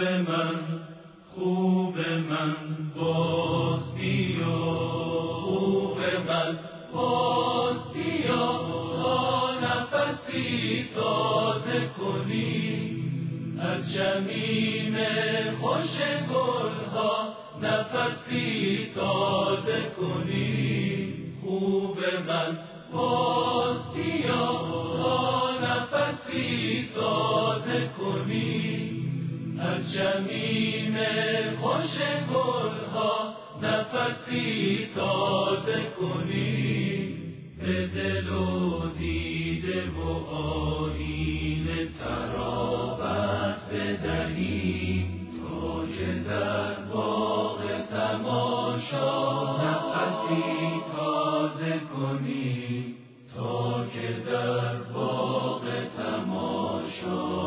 من خوب من باز بیا، خوب من باز بیا، تا نفسی تازه کنی از شمیم خوش گلها، نفسی تازه کنی. خوب من باز بیا، تا نفسی تازه کنی از شمیم خوش گلها، نفسی تازه کنی. به دل و دیده و آیینه ترابت بدهی، تا که در باغ تماشا نفسی تازه کنی، تا که در باغ تماشا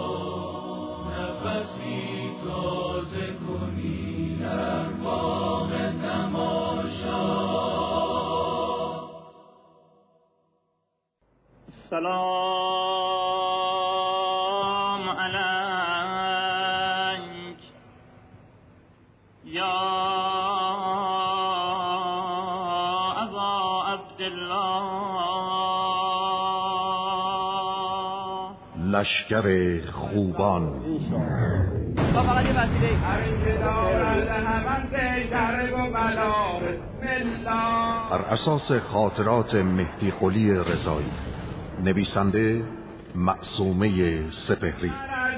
نفسی تازه کنی، در باغ تماشا. سلام علیک یا ابا عبدالله. لشکر خوبان فقط یه وسیله بر اساس خاطرات مهدی قلی رضایی، نویسنده معصومه سپهری،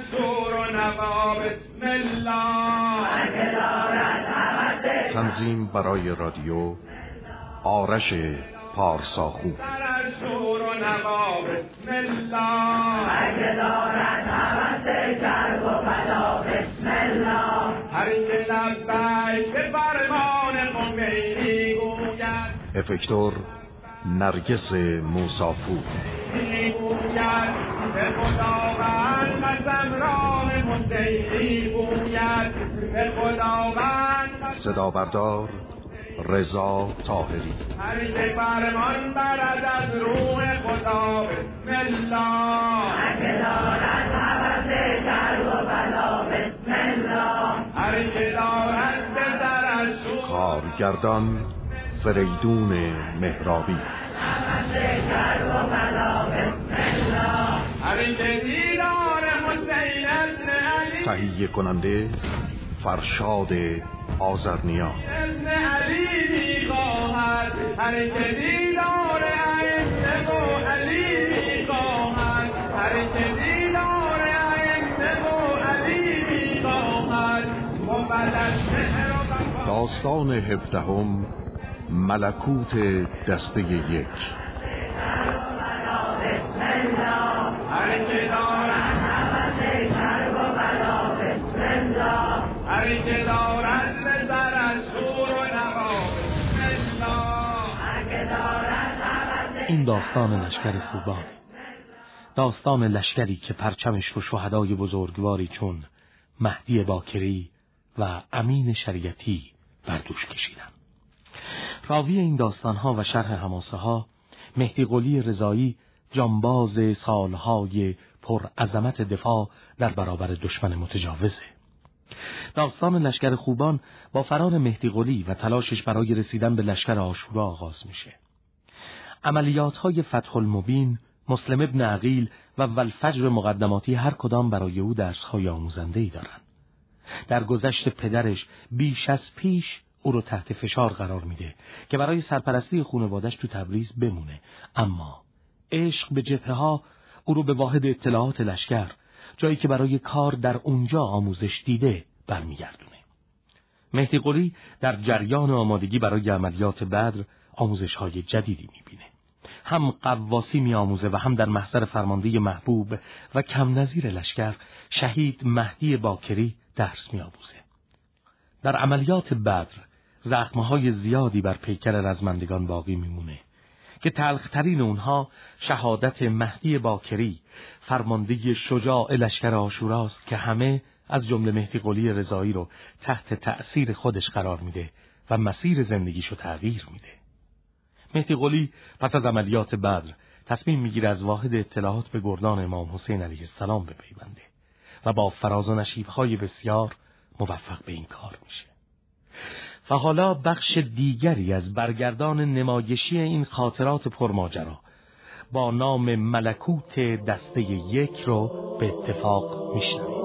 تنظیم برای رادیو آرش پارساخو. افکتور نرگس موسافور. صدا بردار رضا طاهری. فرمان برد از روح خدا، بسم الله. بسم الله. هر که دارد به درش، کارگردان فریدون مهرابی. تهیه کننده فرشاد آذرنیا. داستان 17 ملکوت دسته 1. این داستان لشکر خوبان، داستان لشکری که پرچمش رو شهدای بزرگواری چون مهدی باکری و امین شریعتی بر دوش کشیدن. راوی این داستانها و شرح حماسه ها مهدی قلی رضایی، جانباز سالهای پر عظمت دفاع در برابر دشمن متجاوزه. داستان لشکر خوبان با فرار مهدی قلی و تلاشش برای رسیدن به لشکر عاشورا آغاز میشه. عملیات‌های فتح المبین، مسلم ابن عقیل و والفجر مقدماتی هر کدام برای او درس‌های آموزنده‌ای دارند. در گذشت پدرش بیش از پیش او رو تحت فشار قرار میده که برای سرپرستی خانواده‌اش تو تبریز بمونه، اما عشق به جبهه‌ها او رو به واحد اطلاعات لشکر، جایی که برای کار در اونجا آموزش دیده، برمیگردونه. مهدی قلی در جریان آمادگی برای عملیات بدر آموزش‌های جدیدی میبینه. هم قواسی میآموزه و هم در محضر فرمانده محبوب و کم نظیر لشکر شهید مهدی باکری درس میآموزه. در عملیات بدر زخم‌های زیادی بر پیکر رزمندگان باقی میمونه که تلخ‌ترین اونها شهادت مهدی باکری، فرمانده شجاع لشکر عاشوراست که همه از جمله مهدی قلی رضایی رو تحت تأثیر خودش قرار میده و مسیر زندگیشو تغییر میده. مهدی قلی پس از عملیات بدر تصمیم میگیره از واحد اطلاعات به گردان امام حسین علیه السلام بپیونده و با فراز و نشیب‌های بسیار موفق به این کار میشه. و حالا بخش دیگری از برگردان نمایشی این خاطرات پرماجرا با نام ملکوت دسته یک رو به اتفاق میشنویم.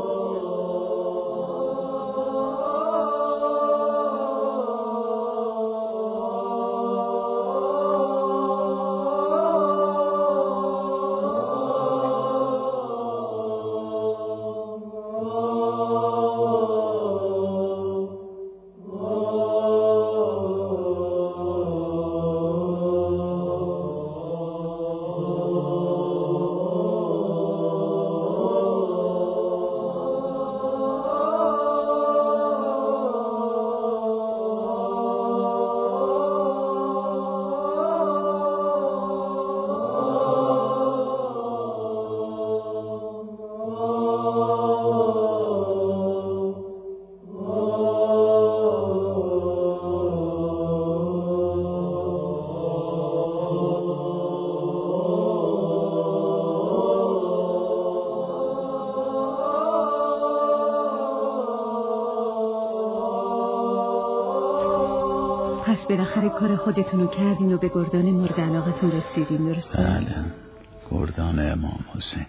پس بالاخره کار خودتونو کردین و به گردان مورد علاقتون رسیدین، درسته؟ بله، گردان امام حسین.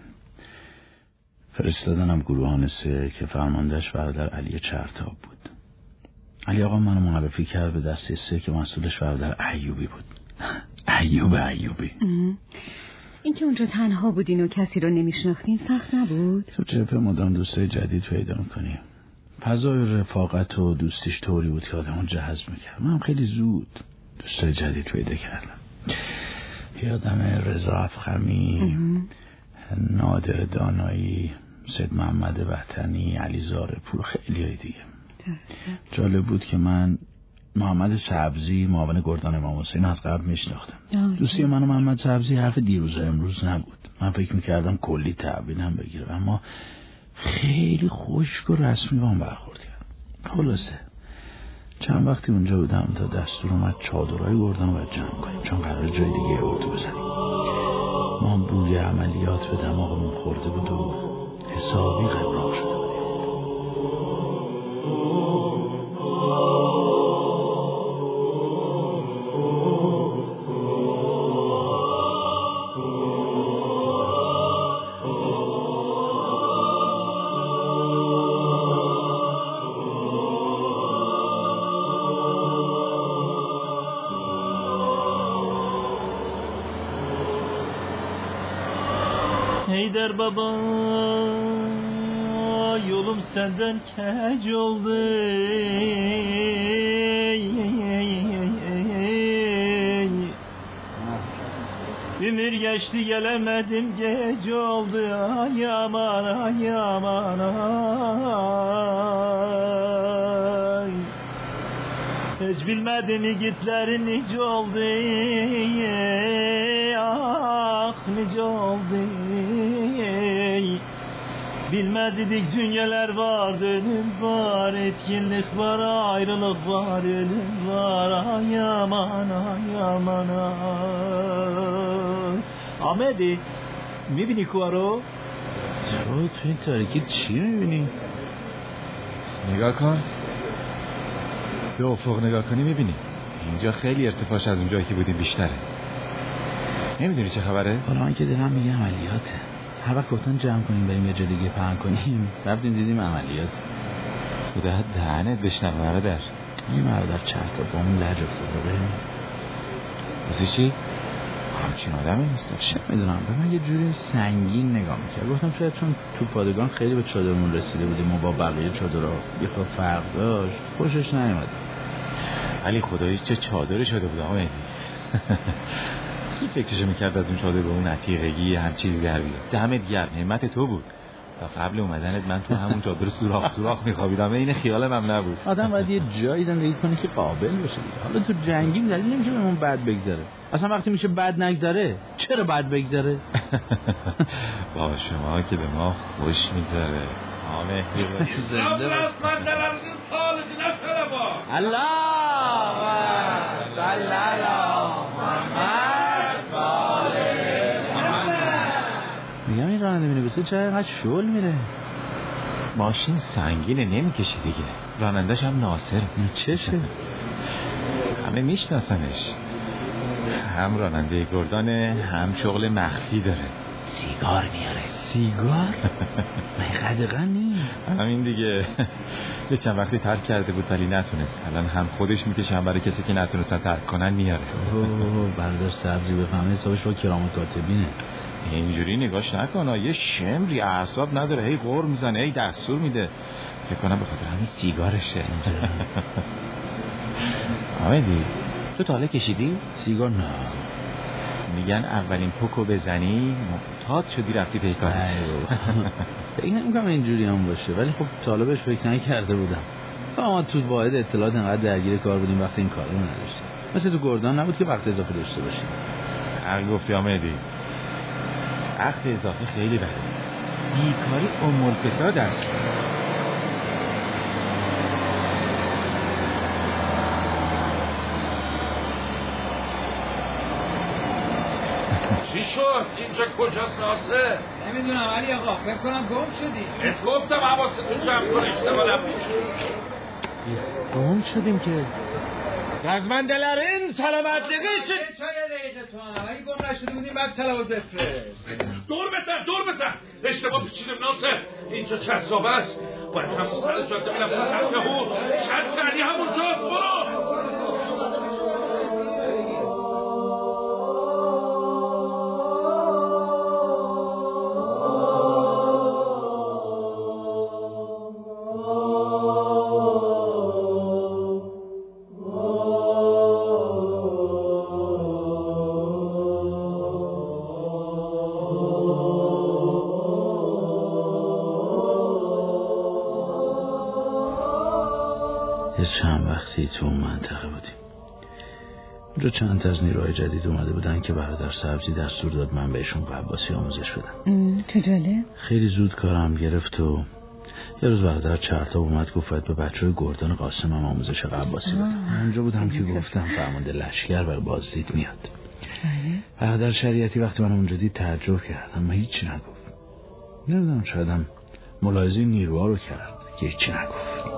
فرستادنم گروهان 3 که فرماندهش برادر علی چرتاب بود. علی آقا منو معرفی کرد به دسته 3 که مسئولش برادر ایوبی بود. ایوبی. این که اونجا تنها بودین و کسی رو نمیشناختین سخت نبود؟ تو جبهه مدام دوستای جدید پیدا میکنی. فضای رفاقت و دوستیش طوری بود که آدمو جذب میکرد. من خیلی زود دوستای جدید پیدا کردم. یادم رضا افخمی، نادر دانایی، سید محمد وطنی، علی زارپور، خیلی های دیگه. جالب بود که من محمد سبزی معاون گردان امام حسین از قبل میشناختم. دوستی من و محمد سبزی حرف دیروز امروز نبود. من فکر میکردم کلی تحویلم بگیره، اما خیلی خشک و رسمی با هم برخورد کرد. خلاصه چند وقتی اونجا بودم تا دستور اومد چادرهای گردان رو باید جمع کنیم، چون قرار جای دیگه اردو بزنیم. ما بوی عملیات به دماغمون خورده بود و حسابی غمراق شده بودیم. Eyder baba yolum senden kec oldu. Ömür geçti gelemedim gece oldu. Ay aman ay aman ay. Hiç bilmedim yiğitlerin nice oldu. Ah nice oldu. Bilmedik dünyalar var, dönüm var, etkinlik var, ayrılık var, ölüm var. Ay aman ay aman ay. Ahmedi میبینی کوارو؟ چرا تو این تاریکی چی میبینی؟ نگاه کن، به افق نگاه کنی میبینی اینجا خیلی ارتفاعش از اونجایی که بودیم بیشتره. نمیدونی چه خبره؟ حالا من که دلم میگه عملیاته. هر وقت گفتن جمع کنیم بریم یه جا دیگه پهن کنیم، رفتیم دیدیم عملیات. خدا دهنت بشنوه برادر. این برادر چرت با اون لج افتاده. واسه چی؟ همچین آدمی نیست. چه میدونم، به من یه جوری سنگین نگاه میکرد. گفتم شاید چون تو پادگان خیلی به چادرمون رسیده بودیم و با بقیه چادرها یه خورده فرق داشت، خوشش نیومد. علی خدایی چه چادری شده بود آقا مهدی. کی فکرشو میکرد از اون چادر به اون عتیقگی هم چیزی در بیاد؟ دمت گرم، همت تو بود. تا قبل اومدنت من تو همون چادر سوراخ میخوابیدم. این خیالم هم نبود. آدم باید یه جایی زندگی کنه که قابل باشه. حالا تو جنگیم دلیل نمیشه بهمون بد بگذره. اصلا وقتی میشه بد نگذره چرا بد بگذره؟ با شما که به ما خوش میگذره. آمه زنده باش. الله صلی علی محمد وآله. میگم این راننده مینیبوسه چرا اینقدر شل میره؟ ماشین سنگینه نمیکشه دیگه. رانندش هم ناصر. چشه؟ همه میشناسنش. هم راننده گردانه، هم شغل مخفی داره. سیگار میاره. سیگار؟ من قدقن نیست. همین دیگه. یه چند وقتی ترک کرده بود ولی نتونست. الان هم خودش میکشه هم برای کسی که نتونستن ترک کنن میاره. بردار سبزی بفهمه حسابش با کرام کاتبینه. اینجوری نگاش نکنه. یه شمری اعصاب نداره. هی غر میزنه، هی دستور میده. فکر کنم به خاطر همین سیگارشه. آمدی تو تا حالا کشیدی؟ سیگار نه. میگن اولین پوکو بزنی معتاد شدی رفتی پیکار. فکر نمی‌کنم اینجوری هم باشه، ولی خب تا حالا بهش فکر نکرده بودم. ما تو واحد اطلاعات انقدر درگیر کار بودیم وقتی این کارو نداشتیم. مثل تو گردان نبود که وقت اضافه داشته باشیم. هر گفتی آمدی. وقت اضافه خیلی بده. بیکاری امور فساد است. چی شد؟ اینجا کجاست ناصر؟ نمیدونم علی آقا، فکر کنم گم شدی. ات گفتم حواستون جمع کن اشتباه نکنی. گم شدیم که رزمندلرین سلامتلیقی چی؟ چای دقیقه تو هم اگه گم نشده بودیم بعد تلاوت بفرست. دور بزن اشتباه پیچیدم ناصر. اینجا چسابه است. باید همون سر جاده بینم چند بود. شرط علی همون جاست. برو. چند وقتی تو اون منطقه بودیم. اونجا چند تا از نیروهای جدید اومده بودن که برادر سبزی دستور داد من بهشون قباسی آموزش بدم. تو جاله؟ خیلی زود کارم گرفت و یه روز برادر چرتاب اومد گفت باید به بچه‌های گردان قاسم هم آموزش قباسی بدم. اونجا بودم که گفتم فرمانده لشکر بر بازدید میاد. برادر شریعتی وقتی من اونجا دید تعجب کرد اما هیچی نگفت. نمیدونم شاید هم ملاحظه نیروها رو کرد که هیچی نگفت.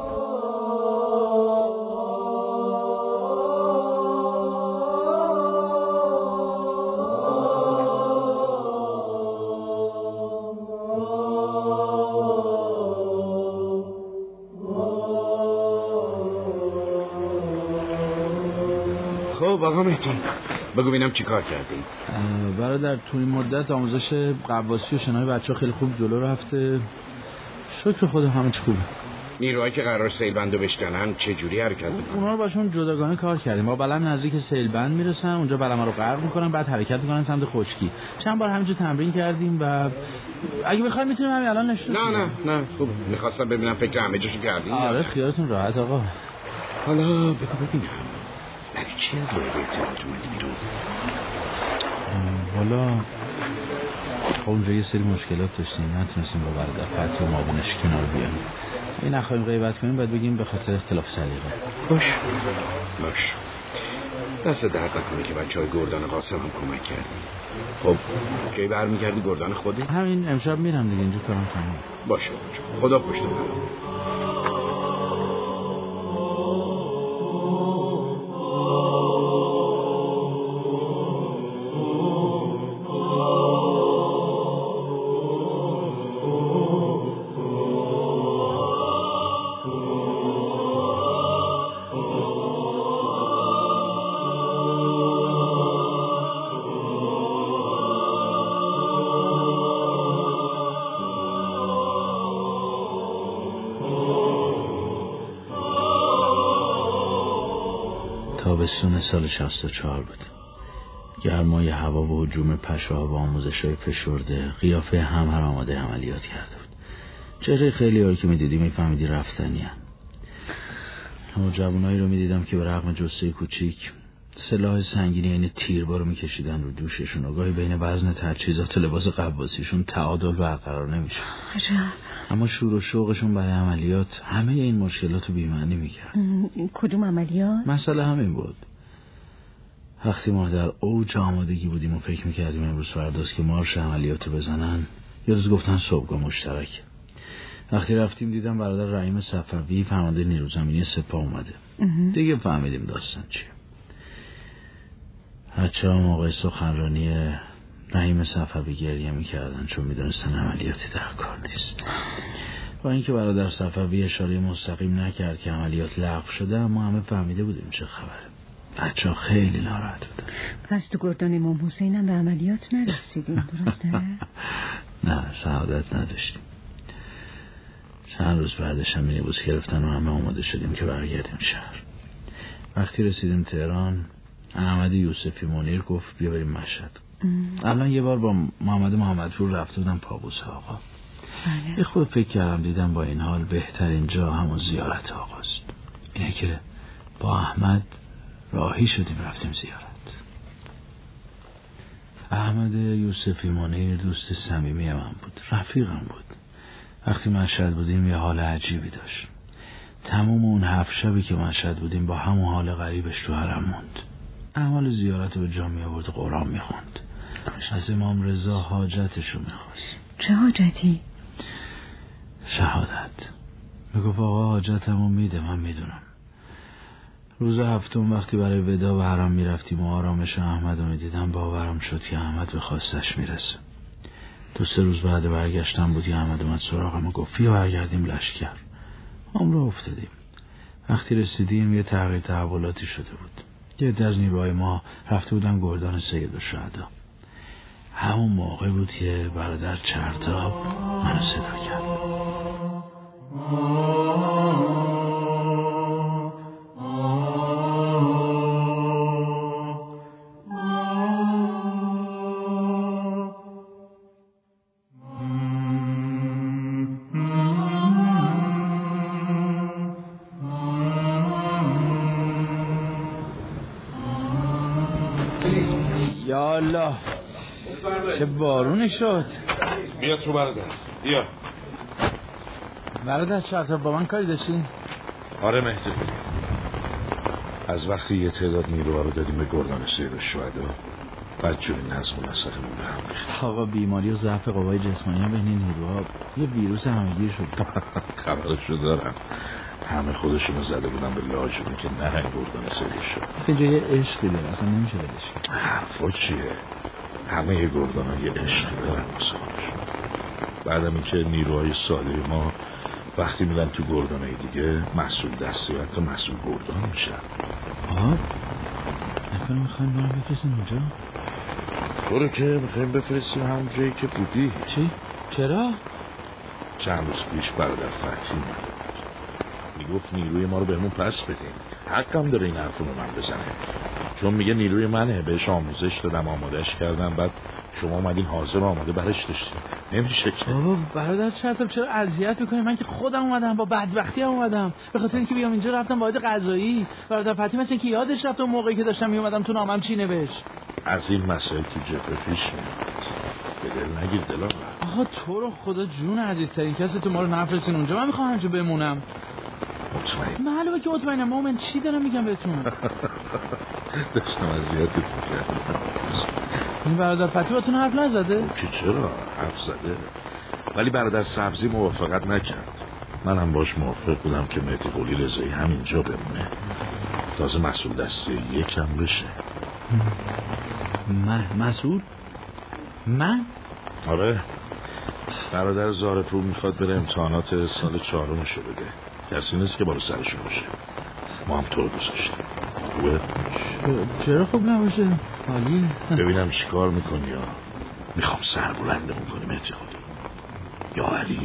خب آقا مهدی بگو بینم چی کار کردی؟ برادر تو این مدت آموزش قواسی و شنای بچه ها خیلی خوب جلو رفته. شکر خدا همه چی خوبه. نیروهایی که قرار سیلبندو بشکنن چه جوری حرکت میکنن؟ اونا رو باشون جداگانه کار کردیم. ما بلم نزدیک سیلبند میرسن، اونجا بلم‌ها رو غرق میکنن، بعد حرکت میکنن سمت خشکی. چند بار همینجا تمرین کردیم و اگه بخواید میتونیم همین الان نشون. نه خوب میخواستم ببینم فکر همه جاشو کردین. آره خیالتون راحت آقا. حالا بگو ببینم برای چی از وارد اطلاعات اومدی بیرون؟ حالا اونجا یه سری مشکلات داشتیم، نتونستیم با برادر فتحی و مابونش کنار بیام. این نخواهیم غیبت کنیم باید بگیم به خاطر اختلاف سلیقه. باش دست درد نکنه که بچه‌های گردان قاسم هم کمک کردی. خب کی برمیگردی گردان خودی؟ همین امشب میرم دیگه، اینجا کارم تمام. باشه خدا پشت من. تابستون سال 64 بود. گرمای هوا و هجوم پشوها و آموزش‌های فشرده قیافه هم آماده عملیات کرده بود. چهره خیلی ها که می‌دیدی می‌فهمیدی رفتنی هن. اما جوانایی رو می‌دیدم که به رغم جثه کوچیک سلاح سنگینی این تیربارو می‌کشیدن رو دوششون و گاهی بین وزن تجهیزات و لباس قباسیشون تعادل برقرار نمی‌شد. اما شور و شوقشون برای عملیات همه این مشکلات رو بی‌معنی می‌کرد. کدوم عملیات؟ مسئله همین بود. وقتی ما در اوج آمادگی بودیم و فکر می‌کردیم امروز فرداست که مارش عملیاتو بزنن، یه روز گفتن صبحگاه مشترک. وقتی رفتیم دیدم برادر رحیم صفوی فرمانده نیروی زمینی سپاه اومده. دیگه فهمیدیم داستان چیه. بچه‌ها موقع سخنرانی رحیم صفوی گریه میکردن چون میدونستن عملیاتی در کار نیست. با اینکه برادر صفوی اشاره مستقیم نکرد که عملیات لغو شده، اما همه فهمیده بودیم چه خبره. بچه‌ها خیلی ناراحت بودن. پس تو گردان امام حسین هم به عملیات نرسیدیم، درسته؟ نه، شهادت نداشتیم. چند روز بعدش هم مینیبوس گرفتن و همه آماده شدیم که برگردیم شهر. وقتی رسیدیم تهران، احمد یوسفی منیر گفت بیا بریم مشهد. الان یه بار با محمدپور رفته بودم پابوس آقا. یه خود فکر کردم دیدم با این حال بهترین جا همون زیارت آقاست. اینه که با احمد راهی شدیم رفتیم زیارت. احمد یوسفی منیر دوست صمیمی من بود، رفیقم بود. وقتی مشهد بودیم یه حال عجیبی داشت. تمام اون 7 شبی که مشهد بودیم با همون حال غریبش تو حرم موند. اعمال زیارت رو به جا می آورد، قرآن می خوند. از امام رضا حاجتشو می خواست. چه حاجتی؟ شهادت. میگفت آقا حاجتمو میده، من میدونم. روز هفتم وقتی برای ودا به حرم میرفتیم و آرامش احمد رو میدیدم، باورم شد که احمد به خواستش میرسه. 2-3 روز بعد برگشتم بودی، احمد اومد سراغم و گفت بیا برگردیم لشکر. هم راه افتادیم. وقتی رسیدیم یه تغییر تحولاتی شده بود. یه عده از نیروهای ما رفته بودن گردان سید الشهدا. همون موقع بود که برادر چرتاب منو صدا کرد. یا الله چه بارونی شد. بیا تو برادر، بیا. برادر چرتاب با من کاری داشتی؟ آره مهدی، از وقتی یه تعداد نیروها رو دادیم به گردان سید الشهدا، بدجوری نظم و نسقمون به هم ریخت. آقا بیماری و ضعف قوای جسمانی هم بین این نیروها یه ویروس همگیر شد. خبرشو دارم، همه خودشونو زده بودن به لاجونی که نه گردان سید الشهدا. اینجا یه عشقی داره، اصلا نمیشه بدش. حرفا چیه؟ همه گردان ها یه عشقی دارن واسه خودشون. بعدم این که نیروهای ساده ما وقتی میرن تو گردانهای دیگه مسئول دستی و حتی مسئول گردان میشن. نکنه میخوایم برم بفرستیم اونجا؟ تو رو که میخوایم بفرستیم همون جایی که بودی. چی؟ چرا؟ چند روز پیش برادر فتحی اومده بود، میگفت نیروی ما رو بهمون پس بدین. حقم داره این حرفو به من بزنه، چون میگه نیروی منه، بهش آموزش دادم، آمادش کردم، بعد شما اومدین حاضر آماده برش داشتین. نمیشه که. بابا برادر چرتاب چرا اذیت میکنی؟ من که خودم اومدم، با بدبختی هم اومدم، به خاطر اینکه بیام اینجا رفتم واحد قضایی. برادر فتحی مثل اینکه یادش رفت اون موقعی که داشتم میومدم تو نامم چی نوشت. از این مسائل تو جبهه پیش میاد، به دل نگیر دلم. آها تو رو خدا جون عزیزترین کسی تو ما رو نفرستین اونجا، من میخوام همینجا بمونم. مطمئن؟ معلومه که مطمئنم. مومن چی دارم میگم بهتون؟ داشتم اذیتت میکردم. این برادر فتحی باتون حرف نزده؟ که چرا حرف زده، ولی برادر سبزی موافقت نکرد. منم باش موافق بودم که مهدی قلی رضایی همینجا بمونه، تازه مسئول دسته یکم بشه. مسئول؟ من؟ آره، برادر زارپور میخواد بره امتحانات سال 4مشو بده، کسی نیست که بالو سرشون باشه. ما هم تو رو دوست داشتیم. خوبه؟ چرا خوب نباشه؟ عالیه. ببینم چی کار میکنی، یا میخوام سر بلندمون کنی مهدی قلی. یا علی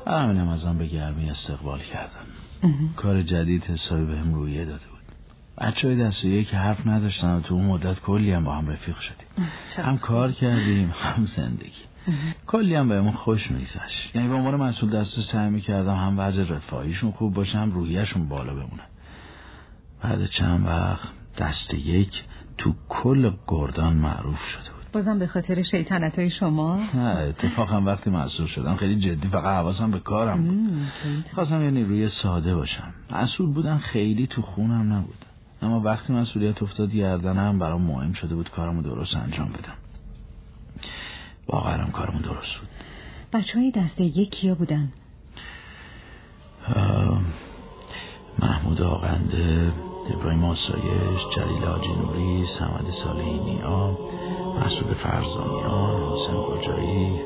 همینم ازم به گرمی استقبال کردم. کار جدید حسابی بهم رویه داده بود. بچه‌های دسته یک حرف نداشتن و تو اون مدت کلی هم با هم رفیق شدیم. هم کار کردیم هم زندگی. کلی هم بهمون خوش میگذشت. یعنی به عنوان مسئول دسته سعی می‌کردم هم وضع رفاهیشون خوب باشه هم روحیه‌شون بالا بمونه. بعد چند وقت دسته یک تو کل گردان معروف شده بود. بازم به خاطر شیطنتای شما؟ نه اتفاقا وقتی مسئول شدم خیلی جدی فقط حواسم به کارم بود. خواستم یه نیروی ساده باشم. مسئول بودن خیلی تو خونم نبود. اما وقتی مسئولیت افتاد گردنم برام مهم شده بود کارمو درست انجام بدم. واقعا کارمون درست بود. بچه‌های دسته یک کیا بودن؟ محمود آقنده، ابراهیم آسایش، جلیل حاجی نوری، صمد صالحینیا، مسعود فرزانیان، حسین قجایی.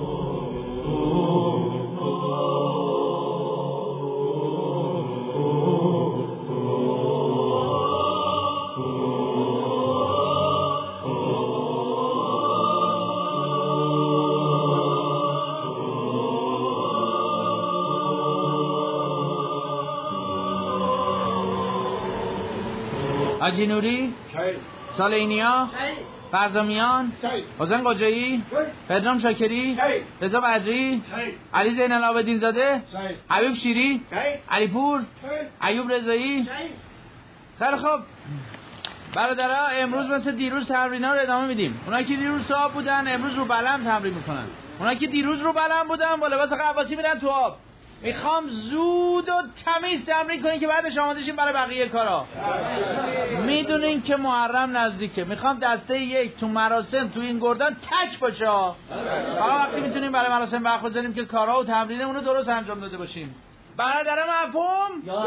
حاجی نوری، صالحینیا، فرزامیان، حسین قجایی، پدرام شاکری، رضا بدری، علی زین العابدین زاده، حبیب شیری، علی پور، ایوب رضایی. خیلی خوب برادرها، امروز مثل دیروز تمرینا رو ادامه میدیم. اونایی که دیروز تو آب بودن امروز رو بلم تمرین میکنن. اونایی که دیروز رو بلم بودن با لباس قواسی میرن تو آب. میخوام زود و تمیز تمرین کنین که بعدش آماده شین برای بقیه کارا. میدونین که محرم نزدیکه. میخوام دسته یک تو مراسم تو این گردان تک باشه. حالا وقتی میتونیم برای مراسم وقت بذاریم که کارا و تمرینمون رو درست انجام داده باشیم. برادر مفهوم؟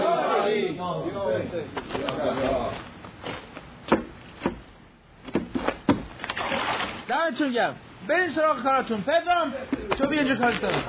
دمتون گرم. برین سراغ کاراتون. پدرام تو بیا اینجا کارت دارم.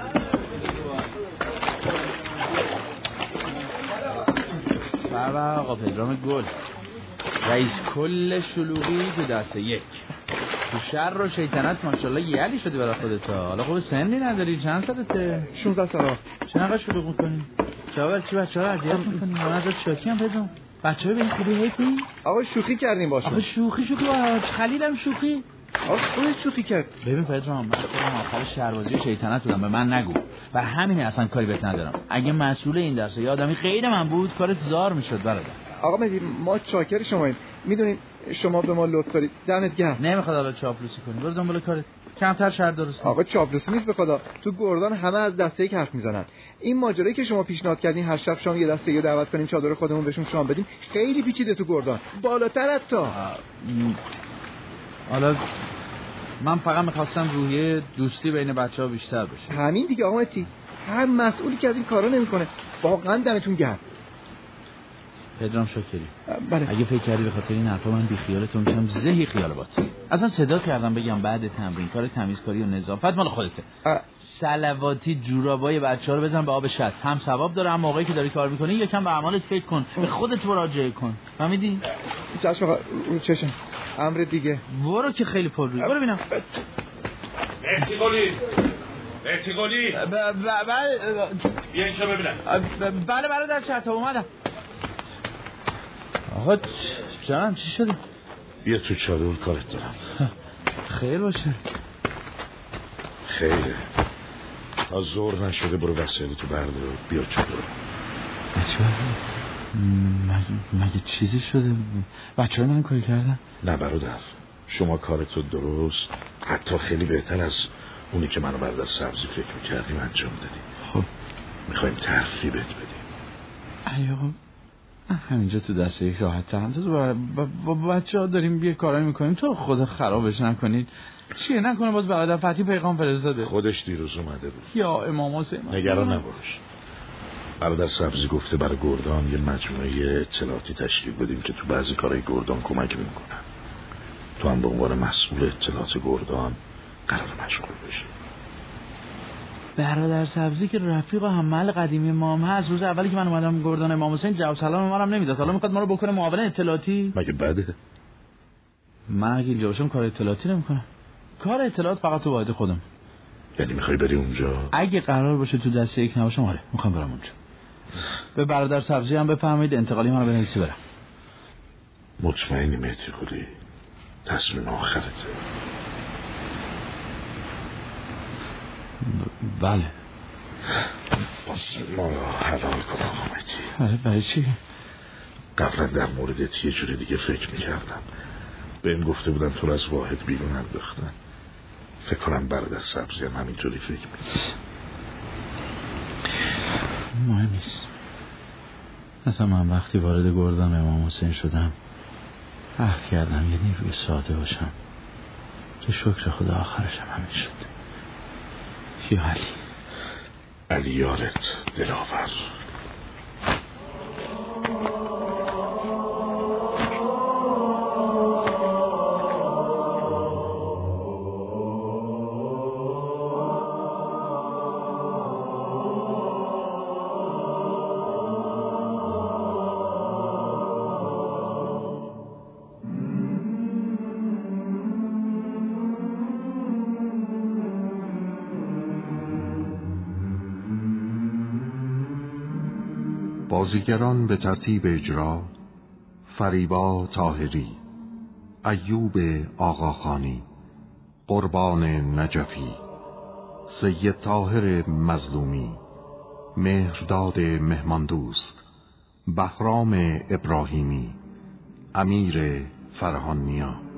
بابا آقا پدرام گل رئیس کل شلوغی تو دسته یک. تو شر و شیطنت ماشاءالله یلی شدی برای خودت. حالا خوب سنی نداری؟ چند سالته؟ 16 سال. چقدر شلوغ میکنی؟ چرا چی بچه‌ها رو اذیت میکنی؟ من ازت شوخی ام پدرام. بچه‌ها به این خوبی هیتی؟ آقا شوخی کردیم باشون. آقا شوخی با خلیلم شوخی. آقا خودت شوخی کرد. ببین پدرام من خودم آخر شهربازی و شیطنت بودم. به من نگو. و همینه اصلا کاری بهت ندارم. اگه مسئول این درسه یا آدمی غیر من بود کارت زار میشد برادر. آقا مهدی ما چاکر شماییم. میدونین شما به ما لطف دارید. دمت گرم. نمیخواد حالا چاپلوسی کنی. برو دنبال کارت. کمتر شر درست. آقا چاپلوسی نیست به خدا. تو گردان همه از دسته یک حرف میزنن. این ماجرایی که شما پیشنهاد کردین هر شب شام یه دسته یه دعوت کنیم چادر خودمون بهشون شام بدیم خیلی پیچیده تو گردان. بالاتر از تا. حالا من فقط می‌خواستم روحیه دوستی بین بچه‌ها بیشتر بشه. همین دیگه آقا مهدی. هر مسئولی که از این کارا نمی‌کنه واقعا دمتون گرم. پدرام شاکری. بله. اگه فکر کردی به خاطر این حرفا من بی خیالتون میشم زهی خیال باطل. اصلا صدا کردم بگم بعد تمرین کار تمیزکاری و نظافت مال خودته. صلواتی جورابای بچه‌ها رو بزن به آب شط. هم ثواب داره هم موقعی که داری کار می‌کنی یکم به اعمالت فکر کن. به خودت مراجعه کن. فهمیدی؟ چشم آقا رو چشم. امر دیگه. برو که خیلی پررویی. برو ببینم. مهدی قلی بیا اینجا ببینم. بله در چطور اومدم. آقا جانم چی شده؟ بیا تو چادر کارت دارم. خیر باشه. خیره تا زور نشده برو وسایل تو بردار بیا چادر. مگه چیزی شده؟ بچه‌ها من کاری کردن؟ نه برادر شما کارتو درست حتی خیلی بهتر از اونی که منو برادر سبزی فکر میکردیم انجام دادی. خب میخوایم ترفیع بهت بدیم. ایوه همینجا تو دسته یک راحت ترم با بچه ها داریم بیه کارایی میکنیم تو خدا خرابش نکنید. چیه نکنه باز برادر فتی پیغام فرستاده خودش دیروز اومده بود. یا امام حسین نگران نباش. برادر سبزی گفته برای گردان یه مجموعه اطلاعاتی تشکیل بدیم که تو بعضی کارهای گردان کمک میکنن. تو هم به عنوان مسئول اطلاعات گردان قرار مشغول بشی. برادر سبزی که رفیق و هممحل قدیمی ما هم هست. روز اولی که من اومدم گردان امام حسین جواب سلام ما رو هم نمیداد. حالا میخواد ما رو بکنه معاون اطلاعاتی. مگه بده؟ من اگه اینجا باشم کار اطلاعاتی نمیکنم. کار اطلاعات فقط تو واحد خودم. یعنی میخوای بری اونجا؟ اگه قرار باشه تو دسته یک نباشم آره میخوام برم اونجا. به برادر سبزی هم بفرمایید انتقالی منو بنویسی برم. مطمئنی مهدی قلی؟ تصمیم آخرته؟ بله. بس ما را حلال کن آقا مهدی. آره برای چی؟ قبلا در موردت یه جوری دیگه فکر میکردم. بهم گفته بودن تو رو از واحد بیرون انداختن. فکر کنم برادر سبزی هم همینطوری فکر میکنه. مهم نیست. مثلا من وقتی وارد گردان امام حسین شدم عهد کردم یه نیروی ساده باشم که شکر خدا آخرشم همین شد. یا علی یارت دلاور. بازیگران به ترتیب اجرا: فریبا طاهری، ایوب آقاخانی، قربان نجفی، سید طاهر مظلومی، مهرداد مهماندوست، بهرام ابراهیمی، امیر فرهان نیا.